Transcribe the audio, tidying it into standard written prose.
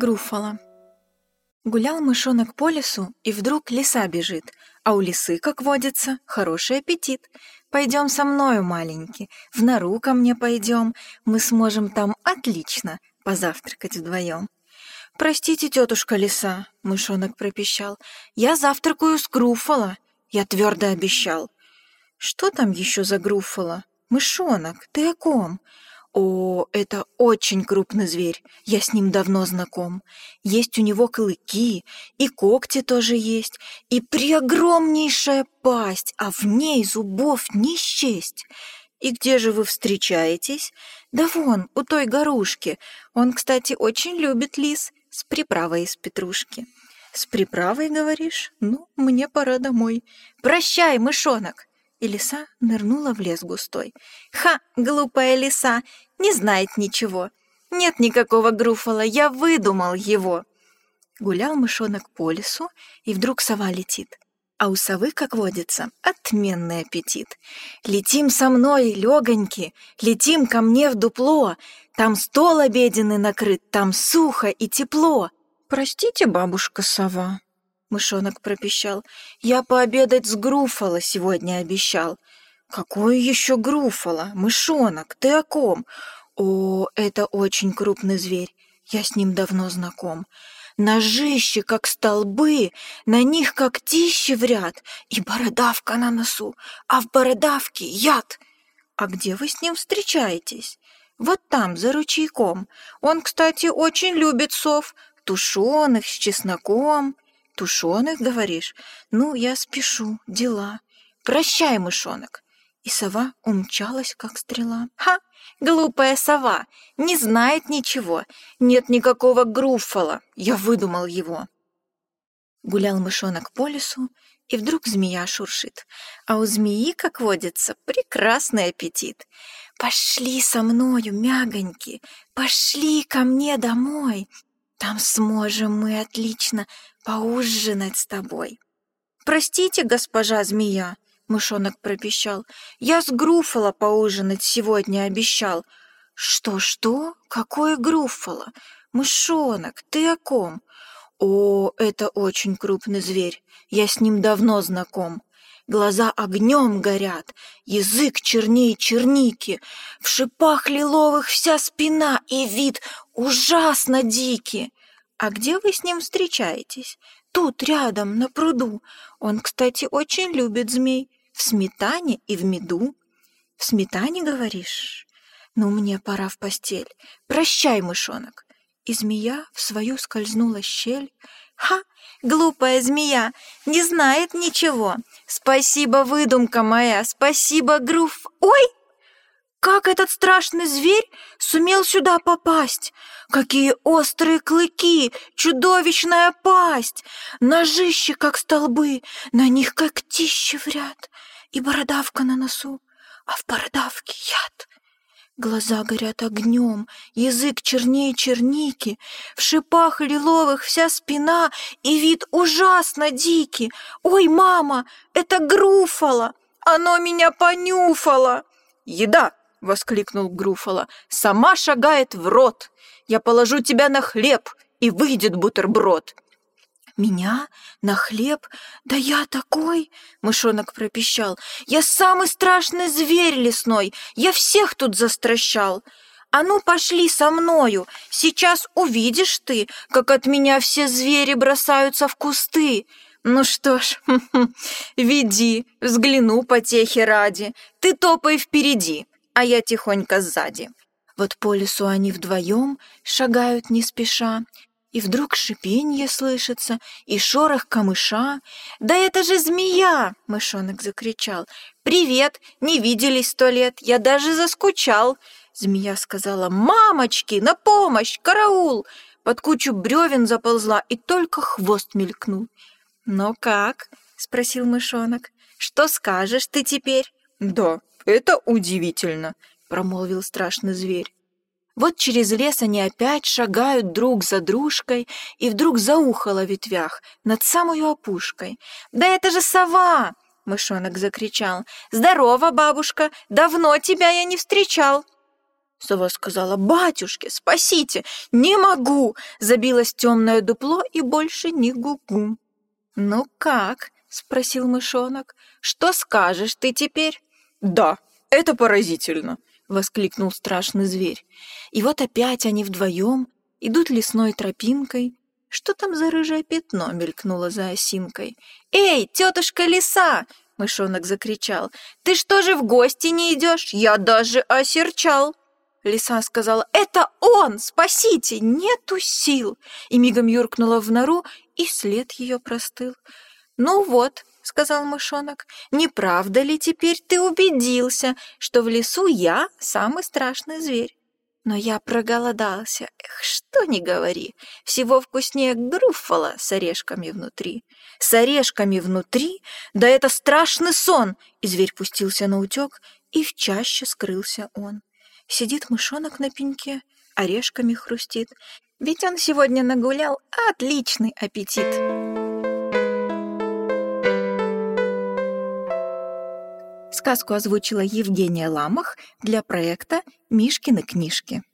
Груффало. Гулял мышонок по лесу, и вдруг лиса бежит, а у лисы, как водится, хороший аппетит. «Пойдем со мною, маленький, в нору ко мне пойдем, мы сможем там отлично позавтракать вдвоем». «Простите, тетушка лиса», — мышонок пропищал, «я завтракаю с Груффало, я твердо обещал». «Что там еще за Груффало? Мышонок, ты о ком?» «О, это очень крупный зверь, я с ним давно знаком. Есть у него клыки, и когти тоже есть, и преогромнейшая пасть, а в ней зубов не счесть». «И где же вы встречаетесь?» «Да вон, у той горушки. Он, кстати, очень любит лис, с приправой из петрушки». «С приправой, говоришь? Ну, мне пора домой». «Прощай, мышонок!» И лиса нырнула в лес густой. «Ха, глупая лиса, не знает ничего. Нет никакого Груффало, я выдумал его». Гулял мышонок по лесу, и вдруг сова летит. А у совы, как водится, отменный аппетит. «Летим со мной, легоньки, летим ко мне в дупло. Там стол обеденный накрыт, там сухо и тепло». «Простите, бабушка сова», — мышонок пропищал, «я пообедать с Груффало сегодня обещал». «Какое еще Груффало? Мышонок, ты о ком?» «О, это очень крупный зверь, я с ним давно знаком. Ножищи, как столбы, на них когтищи в ряд, и бородавка на носу, а в бородавке яд». «А где вы с ним встречаетесь?» «Вот там, за ручейком. Он, кстати, очень любит сов, тушеных с чесноком». «Тушеных, говоришь? Ну, я спешу, дела. Прощай, мышонок». И сова умчалась, как стрела. «Ха! Глупая сова! Не знает ничего. Нет никакого Груффало. Я выдумал его». Гулял мышонок по лесу, и вдруг змея шуршит. А у змеи, как водится, прекрасный аппетит. «Пошли со мною, мягоньки, пошли ко мне домой. Там сможем мы отлично поужинать с тобой». «Простите, госпожа змея», — мышонок пропищал, «я с Груффало поужинать сегодня обещал». «Что? Какое Груффало? Мышонок, ты о ком?» «О, это очень крупный зверь, я с ним давно знаком. Глаза огнем горят, язык черней черники, в шипах лиловых вся спина и вид ужасно дикий». «А где вы с ним встречаетесь?» «Тут, рядом, на пруду. Он, кстати, очень любит змей. В сметане и в меду». «В сметане, говоришь? Ну, мне пора в постель. Прощай, мышонок». И змея в свою скользнула щель. «Ха! Глупая змея! Не знает ничего! Спасибо, выдумка моя! Спасибо, Груф... Ой! Как этот страшный зверь сумел сюда попасть? Какие острые клыки, чудовищная пасть! Ножищи, как столбы, на них когтища в ряд, и бородавка на носу, а в бородавке яд». Глаза горят огнем, язык чернее черники, в шипах лиловых вся спина и вид ужасно дикий. «Ой, мама, это Груффало! Оно меня понюфало!» «Еда!» — воскликнул Груффало. «Сама шагает в рот! Я положу тебя на хлеб, и выйдет бутерброд». «Меня? На хлеб? Да я такой!» — мышонок пропищал. «Я самый страшный зверь лесной! Я всех тут застращал! А ну, пошли со мною! Сейчас увидишь ты, как от меня все звери бросаются в кусты!» «Ну что ж, веди, взгляну потехи ради. Ты топай впереди, а я тихонько сзади». Вот по лесу они вдвоем шагают не спеша, и вдруг шипенье слышится, и шорох камыша. «Да это же змея!» — мышонок закричал. «Привет! Не виделись 100 лет, я даже заскучал!» Змея сказала: «Мамочки, на помощь! Караул!» Под кучу бревен заползла, и только хвост мелькнул. «Ну как?» — спросил мышонок. «Что скажешь ты теперь?» «Да, это удивительно!» — промолвил страшный зверь. Вот через лес они опять шагают друг за дружкой, и вдруг заухало в ветвях над самою опушкой. «Да это же сова!» — мышонок закричал. «Здорово, бабушка! Давно тебя я не встречал!» Сова сказала: «Батюшки, спасите! Не могу!» Забилась в темное дупло и больше не гугу. «Ну как?» — спросил мышонок. «Что скажешь ты теперь?» «Да, это поразительно!» — воскликнул страшный зверь. И вот опять они вдвоем идут лесной тропинкой. Что там за рыжее пятно мелькнуло за осинкой? «Эй, тетушка Лиса!» — мышонок закричал. «Ты что же в гости не идешь? Я даже осерчал!» Лиса сказала: «Это он! Спасите! Нету сил!» И мигом юркнула в нору, и след ее простыл. «Ну вот», — сказал мышонок, — «не правда ли теперь ты убедился, что в лесу я самый страшный зверь? Но я проголодался. Эх, что ни говори, всего вкуснее груффала с орешками внутри. С орешками внутри? Да это страшный сон!» И зверь пустился наутек, и в чаще скрылся он. Сидит мышонок на пеньке, орешками хрустит, ведь он сегодня нагулял отличный аппетит. Сказку озвучила Евгения Ламах для проекта «Мишкины книжки».